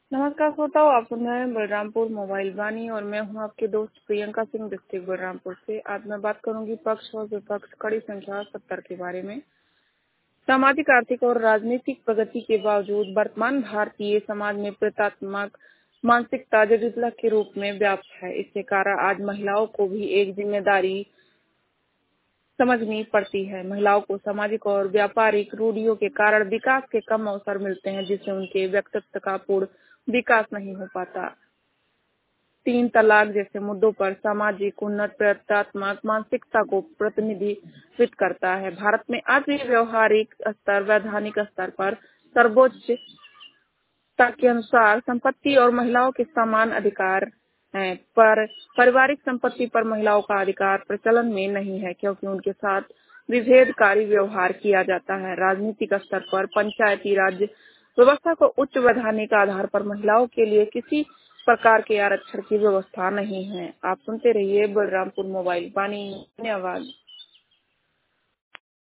नमस्कार श्रोताओ, आप सुन रहे हैं बलरामपुर मोबाइल वाणी और मैं हूं आपके दोस्त प्रियंका सिंह, डिस्ट्रिक्ट बलरामपुर से। आज मैं बात करूंगी पक्ष और विपक्ष कड़ी संख्या 70 के बारे में। सामाजिक, आर्थिक और राजनीतिक प्रगति के बावजूद वर्तमान भारतीय समाज में प्रतात्मक मानसिकता जटिलता के रूप में व्याप्त है। इसके कारण आज महिलाओं को भी एक जिम्मेदारी समझनी पड़ती है। महिलाओं को सामाजिक और व्यापारिक रूढ़ियों के कारण विकास के कम अवसर मिलते हैं, जिससे उनके व्यक्तित्व का पूर्ण विकास नहीं हो पाता। 3 तलाक जैसे मुद्दों पर सामाजिक उन्नत प्रतात्मक मानसिकता को प्रतिनिधित्व करता है। भारत में आज भी व्यवहारिक स्तर, वैधानिक स्तर पर सर्वोच्चता के अनुसार संपत्ति और महिलाओं के समान अधिकार हैं, पर पारिवारिक संपत्ति पर महिलाओं का अधिकार प्रचलन में नहीं है, क्योंकि उनके साथ विभेदकारी व्यवहार किया जाता है। राजनीतिक स्तर पर पंचायती राज व्यवस्था को उच्च वैधानिक आधार पर महिलाओं के लिए किसी प्रकार के आरक्षण की व्यवस्था नहीं है। आप सुनते रहिए बलरामपुर मोबाइल वाणी। धन्यवाद।